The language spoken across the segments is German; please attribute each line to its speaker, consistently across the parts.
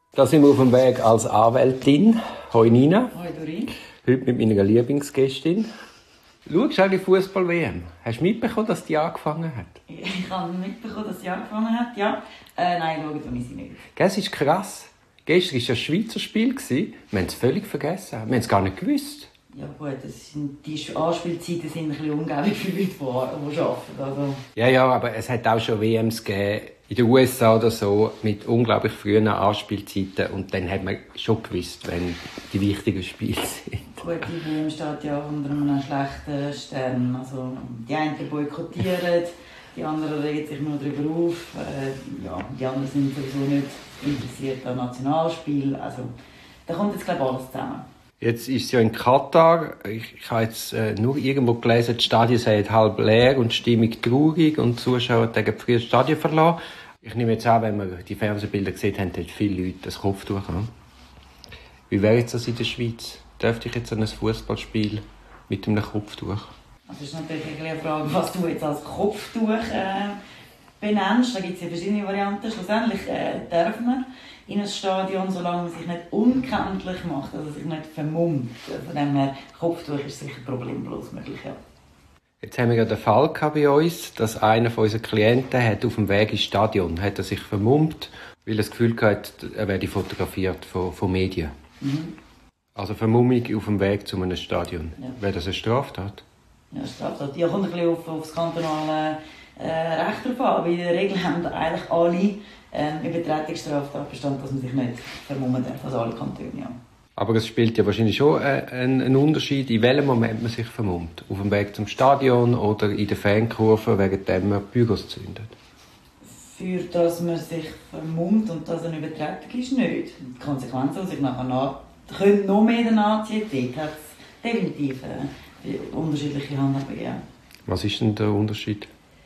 Speaker 1: Da sind wir auf dem Weg als Anwältin. Hoi Nina.
Speaker 2: Hoi Dorin.
Speaker 1: Heute mit meiner Lieblingsgästin. Schaust du eigentlich Fußball-WM? Hast du mitbekommen, dass die angefangen hat?
Speaker 2: Ich habe mitbekommen, dass sie angefangen hat, ja. Nein, schauen wir sie nicht.
Speaker 1: Das ist krass. Gestern war ja ein Schweizer Spiel. Wir haben es völlig vergessen. Wir haben es gar nicht gewusst.
Speaker 2: Ja gut, die Anspielzeiten sind ein bisschen ungäbig für Leute, die arbeiten. Also.
Speaker 1: Ja, aber es hat auch schon WMs gegeben, in den USA oder so, mit unglaublich frühen Anspielzeiten. Und dann hat man schon gewusst, wenn die wichtigen Spiele sind.
Speaker 2: Gut, die WM steht ja unter einem schlechten Stern. Also, die einen boykottieren, die anderen regen sich nur darüber auf. Die anderen sind sowieso nicht interessiert an Nationalspiel. Also, da kommt jetzt, glaube ich, alles zusammen.
Speaker 1: Jetzt ist es ja in Katar. Ich habe jetzt nur irgendwo gelesen, die Stadien seien halb leer und die Stimmung traurig und die Zuschauer haben früher das Stadion verlassen. Ich nehme jetzt an, wenn wir die Fernsehbilder gesehen haben, haben viele Leute das Kopftuch an. Wie wäre jetzt das in der Schweiz? Dürfte ich jetzt an ein Fußballspiel mit einem Kopftuch?
Speaker 2: Das ist natürlich eine Frage, was du jetzt als Kopftuch benennst. Da gibt es ja verschiedene Varianten. Schlussendlich darf man in ein Stadion, solange man sich nicht unkenntlich macht, also sich nicht vermummt. Von dem her, Kopftuch ist sicher problemlos möglich, ja.
Speaker 1: Jetzt haben wir ja den Fall bei uns, dass einer von unseren Klienten hat auf dem Weg ins Stadion hat er sich vermummt, weil er das Gefühl hatte, er werde fotografiert von Medien. Mhm. Also Vermummung auf dem Weg zu einem Stadion. Ja. Wäre das eine Straftat?
Speaker 2: Ja, Straftat. Ja, kommt ein bisschen auf das kantonale Recht drauf an. Aber in der Regel haben eigentlich alle Übertretungsstraftat bestand, dass man sich nicht vermummen darf, also alle Kantone, ja. Aber
Speaker 1: es spielt ja wahrscheinlich schon einen Unterschied, in welchem Moment man sich vermummt. Auf dem Weg zum Stadion oder in der Fankurve, wegen dem man Bügels zündet.
Speaker 2: Für das man sich vermummt und das eine Übertretung ist, nicht. Die Konsequenzen, die sich nachher können noch mehr nachziehen, dort hat es definitiv unterschiedliche Handhabungen gegeben. Was ist denn der Unterschied?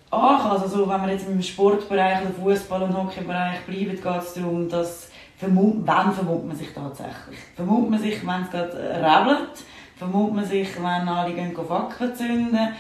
Speaker 2: Also wenn wir jetzt im Sportbereich, im Fußball- und Hockeybereich bleiben, geht es darum, dass wann vermummt man sich tatsächlich? Vermummt man sich, wenn es gerade rebelt? Vermummt man sich, wenn alle Fackeln zünden?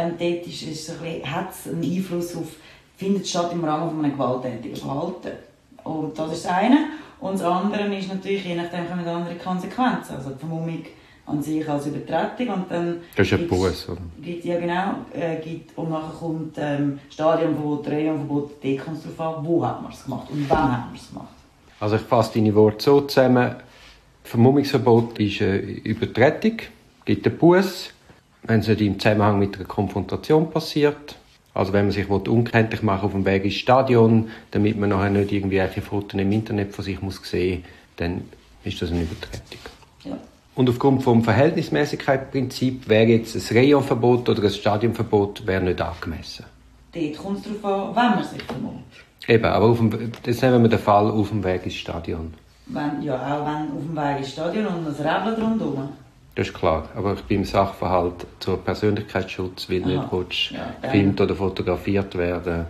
Speaker 2: Dort hat es einen Einfluss auf, findet statt im Rahmen von einem gewalttätigen Verhalten. Und das ist das eine. Und das andere ist natürlich, je nachdem kommen andere Konsequenzen. Also die Vermummung an sich als Übertretung. Und dann
Speaker 1: das ist ein Buß, oder?
Speaker 2: Ja, genau. Und nachher kommt Stadionverbot, Rayonverbot, dort kommt es darauf an, wo hat man es gemacht und wann hat man es gemacht. Also ich fasse deine Worte so zusammen.
Speaker 1: Vermummungsverbot ist eine Übertretung, gibt einen Buß, wenn es nicht im Zusammenhang mit einer Konfrontation passiert. Also wenn man sich unkenntlich machen auf dem Weg ins Stadion, damit man nachher nicht irgendwelche Fotos im Internet von sich sehen muss, dann ist das eine Übertretung. Ja. Und aufgrund vom Verhältnismäßigkeitsprinzip wäre jetzt ein Rayonverbot oder ein Stadionverbot wäre nicht angemessen.
Speaker 2: Dort kommt es darauf an, wenn man sich vermummt.
Speaker 1: Eben, aber jetzt nehmen wir den Fall auf dem Weg ins Stadion.
Speaker 2: Auch wenn auf dem Weg ins Stadion und ein Rebeln rundherum.
Speaker 1: Das ist klar, aber beim Sachverhalt zur Persönlichkeitsschutz, weil nicht gefilmt oder fotografiert werden.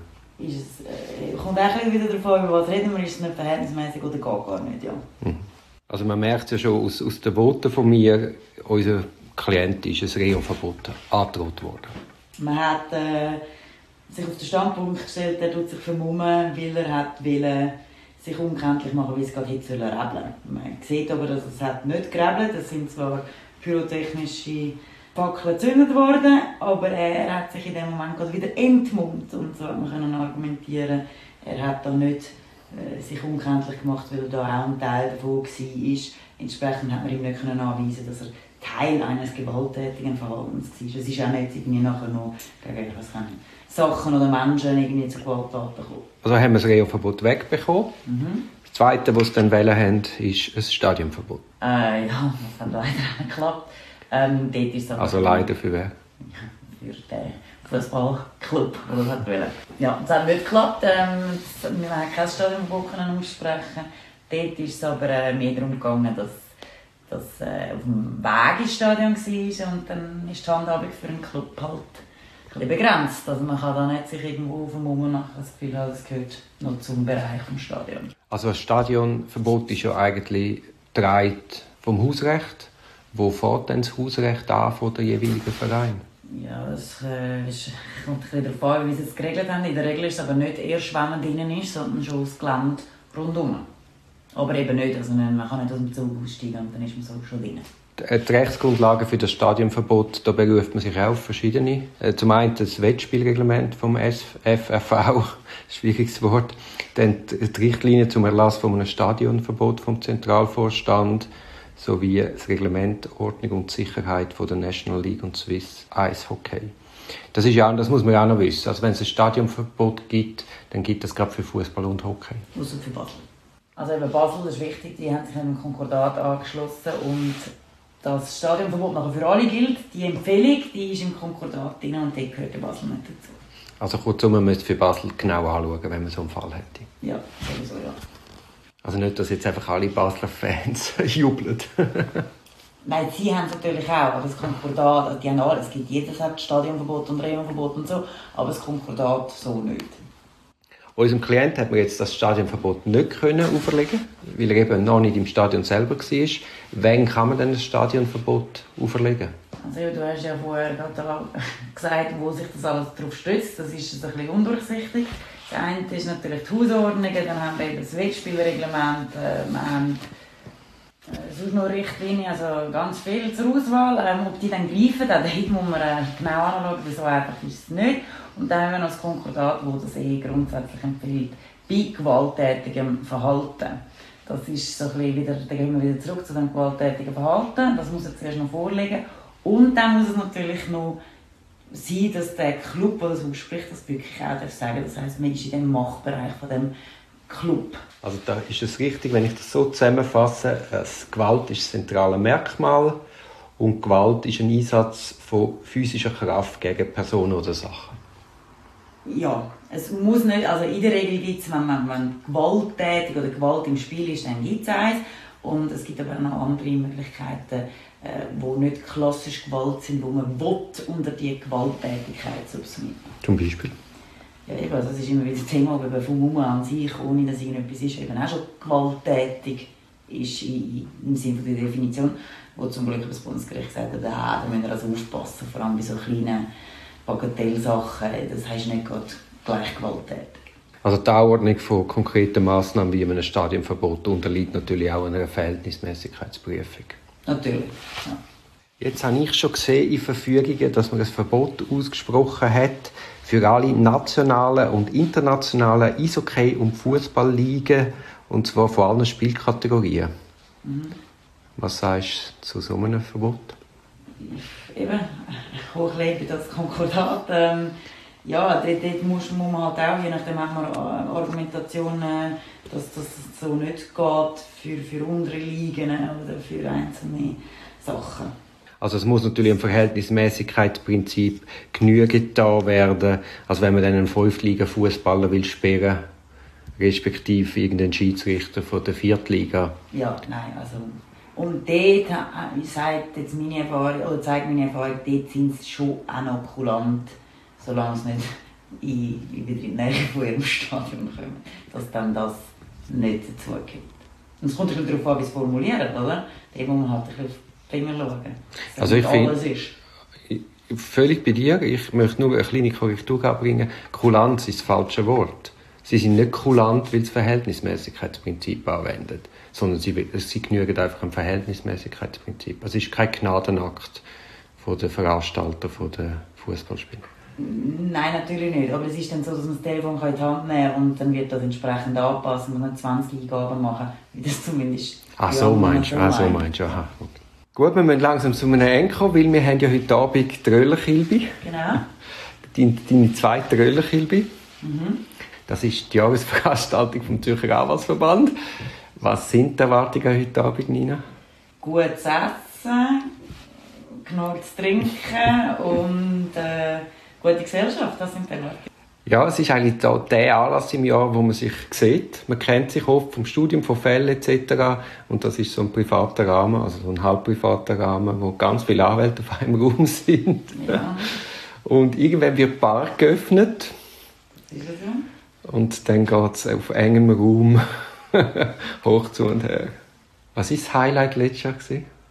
Speaker 2: Kommt auch wieder darauf an, über was reden wir, ist es nicht verhältnismäßig oder gar nicht, ja.
Speaker 1: Also man merkt es ja schon aus den Worten von mir, unser Klient ist ein Rayonverbot angedroht worden. Man hat
Speaker 2: sich auf den Standpunkt gestellt, er tut sich vermummen, weil er will sich unkenntlich machen, wie es gerade hätte rebeln. Man sieht aber, dass es nicht gerebelt. Es sind zwar pyrotechnische Fackeln gezündet worden, aber er hat sich in dem Moment gerade wieder entmummt. Und so hat man argumentieren, er hat da nicht sich unkenntlich gemacht, weil er da auch ein Teil davon war. Entsprechend hat man ihm nicht anweisen, dass er Teil eines gewalttätigen Verhaltens war. Es ist auch nicht irgendwie nachher noch gegen Sachen oder Menschen irgendwie zu Gewalttaten gekommen.
Speaker 1: Also haben wir das Rayonverbot wegbekommen. Mhm. Das Zweite, was sie dann wählen haben, ist ein Stadionverbot.
Speaker 2: Ja, das hat leider nicht geklappt. Dort ist
Speaker 1: also leider für wer?
Speaker 2: Für den Fußballclub, der das hat wollen. Ja, es hat nicht geklappt. Wir haben kein Stadionverbot aussprechen. Dort ist es aber mehr darum gegangen, dass auf dem Weg ins Stadion war und dann ist die Handhabung für einen Club halt ein bisschen begrenzt. Also man kann da nicht sich irgendwo vermummen nachher das Gefühl haben, das gehört noch zum Bereich des Stadions.
Speaker 1: Also ein Stadionverbot ist ja eigentlich getragen vom Hausrecht. Wo fährt denn das Hausrecht an von der jeweiligen Verein?
Speaker 2: Ja, das kommt ein bisschen darauf an, wie sie es geregelt haben. In der Regel ist es aber nicht erst, wenn man drinnen ist, sondern schon das Gelände rundherum. Aber eben nicht, also man kann nicht aus dem Zug aussteigen und dann ist man so schon drin.
Speaker 1: Die Rechtsgrundlage für das Stadionverbot, da beruft man sich auch auf verschiedene. Zum einen das Wettspielreglement vom FFV, schwieriges Wort. Dann die Richtlinie zum Erlass von einem Stadionverbot vom Zentralvorstand sowie das Reglement Ordnung und Sicherheit von der National League und Swiss Eishockey. Das muss man ja auch noch wissen. Also wenn es ein Stadionverbot gibt, dann gibt es gerade für Fußball und Hockey.
Speaker 2: Ausser für Basel. Also eben Basel ist wichtig, die haben sich an ein Konkordat angeschlossen und das Stadionverbot nachher für alle gilt. Die Empfehlung, die ist im Konkordat drin und dort gehört Basel nicht dazu.
Speaker 1: Also kurzum, man müsste für Basel genau anschauen, wenn man so einen Fall hätte.
Speaker 2: Ja, sowieso, ja.
Speaker 1: Also nicht, dass jetzt einfach alle Basler Fans jubeln.
Speaker 2: Nein, sie haben es natürlich auch, aber das Konkordat, die haben alles. Es gibt jedes hat Stadionverbot und Regelverbot und so, aber das Konkordat so nicht.
Speaker 1: Unserem Klient hat man jetzt das Stadionverbot nicht auferlegen, weil er eben noch nicht im Stadion selber war. Wann kann man denn das Stadionverbot auferlegen?
Speaker 2: Also du hast ja vorher gesagt, wo sich das alles darauf stützt. Das ist ein bisschen undurchsichtig. Das eine ist natürlich die Hausordnungen, dann haben wir eben das Wettspielreglement, wir haben sonst noch Richtlinien, also ganz viel zur Auswahl. Ob die dann greifen, dort muss man genau anschauen, weil so einfach ist es nicht. Und dann haben wir noch das Konkordat, das das grundsätzlich empfiehlt, bei gewalttätigem Verhalten. Das ist so ein bisschen wieder, dann gehen wir wieder zurück zu dem gewalttätigen Verhalten. Das muss jetzt zuerst noch vorliegen. Und dann muss es natürlich noch sein, dass der Club, der das ausspricht, das wirklich auch sagen darf. Das heisst, man ist in dem Machtbereich von dem Club.
Speaker 1: Also da ist es richtig, wenn ich das so zusammenfasse, Gewalt ist das zentrale Merkmal und Gewalt ist ein Einsatz von physischer Kraft gegen Personen oder Sachen.
Speaker 2: Ja, es muss nicht, also in der Regel gibt es, wenn gewalttätig oder Gewalt im Spiel ist, dann gibt es eins. Und es gibt aber auch noch andere Möglichkeiten, die nicht klassisch Gewalt sind, wo man unter die Gewalttätigkeit subsumieren.
Speaker 1: Zum Beispiel?
Speaker 2: Ja, eben, also das ist immer wieder das Thema, aber vom Humor an sich, ohne dass irgendetwas ist, eben auch schon gewalttätig ist im Sinne der Definition, wo zum Glück das Bundesgericht gesagt hat, da müssen wir also aufpassen, vor allem bei so kleinen Bagatellsachen, das heisst nicht gleich gewalttätig.
Speaker 1: Also die Anordnung von konkreten Massnahmen wie einem Stadionverbot unterliegt natürlich auch einer Verhältnismäßigkeitsprüfung.
Speaker 2: Natürlich, ja.
Speaker 1: Jetzt habe ich schon gesehen in Verfügungen, dass man ein Verbot ausgesprochen hat für alle nationalen und internationalen Eishockey- und Fußballligen, und zwar von allen Spielkategorien. Mhm. Was sagst du zu so einem Verbot?
Speaker 2: Eben, hochleben das Konkordat. Ja, dort muss man halt auch, je nachdem hat man Argumentation, dass das so nicht geht für andere Ligen oder für einzelne Sachen.
Speaker 1: Also es muss natürlich im Verhältnismäßigkeitsprinzip Genüge getan werden. Also wenn man dann einen 5-Liga-Fußballer will sperren, respektive irgendeinen Schiedsrichter von der 4. Liga.
Speaker 2: Ja, nein, also und dort zeigt meine Erfahrung, dort sind sie schon auch noch kulant, solange es nicht wieder in die Nähe von ihrem Stadion kommt, dass dann das nicht dazu kommt. Und es kommt ein bisschen darauf an, wie es formuliert, oder? Da muss man halt ein bisschen auf die Finger schauen.
Speaker 1: Also ich finde, völlig bei dir, ich möchte nur eine kleine Korrektur anbringen. Kulanz ist das falsche Wort. Sie sind nicht kulant, weil sie das Verhältnismäßigkeitsprinzip anwenden, sondern sie genügen einfach dem Verhältnismäßigkeitsprinzip. Es ist kein Gnadenakt von den Veranstalter der Fußballspiele.
Speaker 2: Nein, natürlich nicht. Aber es ist dann so, dass man das Telefon in die Hand nehmen kann und dann wird das entsprechend anpassen. Man muss 20 Eingaben machen, wie das zumindest...
Speaker 1: So meinst du. Aha. Okay. Gut, wir müssen langsam zu einem Ende kommen, weil wir haben ja heute Abend die Röhlenkilbe.
Speaker 2: Genau.
Speaker 1: Deine zweite Röhlenkilbe.
Speaker 2: Mhm.
Speaker 1: Das ist die Jahresveranstaltung vom Zürcher Anwaltsverband. Was sind die Erwartungen heute Abend, Nina?
Speaker 2: Gutes Essen, genug zu trinken und gute Gesellschaft, das sind die Erwartungen.
Speaker 1: Ja, es ist eigentlich der Anlass im Jahr, wo man sich sieht. Man kennt sich oft vom Studium, von Fällen etc. Und das ist so ein privater Rahmen, also so ein halbprivater Rahmen, wo ganz viele Anwälte auf einem Raum sind.
Speaker 2: Ja.
Speaker 1: Und irgendwann wird die Bar geöffnet.
Speaker 2: Ist das so?
Speaker 1: Und dann geht es auf engem Raum hoch zu und her. Was war das Highlight letztes Jahr?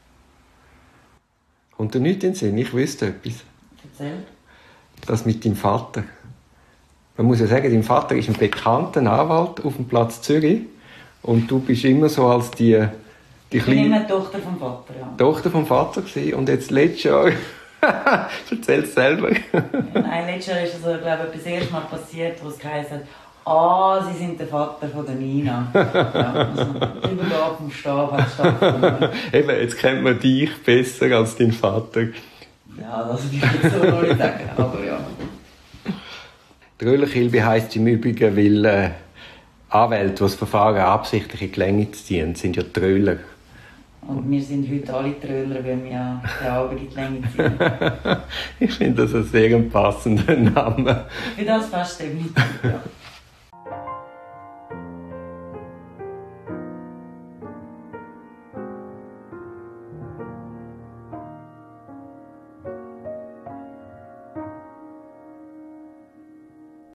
Speaker 1: Kommt dir nichts in den Sinn? Ich wüsste etwas.
Speaker 2: Erzähl.
Speaker 1: Das mit deinem Vater. Man muss ja sagen, dein Vater ist ein bekannter Anwalt auf dem Platz Zürich. Und du bist immer so als die
Speaker 2: Ich bin
Speaker 1: kleine
Speaker 2: immer die Tochter vom Vater, ja.
Speaker 1: Tochter vom Vater gewesen. Und jetzt letztes Jahr... Erzähl's selber.
Speaker 2: Nein, letztes Jahr ist also, glaube ich, das erste Mal passiert, wo es geheißen hat, Sie sind der Vater von der Nina. Ja, also, die Übergabe vom Stab hat stattgefunden.
Speaker 1: Eben, jetzt kennt man dich besser als dein Vater.
Speaker 2: Ja, das will ich jetzt so noch nicht sagen, aber ja.
Speaker 1: Tröllerkilbe heisst im Übrigen, weil Anwälte, die das Verfahren absichtlich in die Länge ziehen, sind ja Tröller.
Speaker 2: Und wir sind heute alle Tröller, weil wir ja den Augen in die Länge ziehen.
Speaker 1: Ich finde das einen sehr passenden Namen.
Speaker 2: Für das fast definitiv, ja.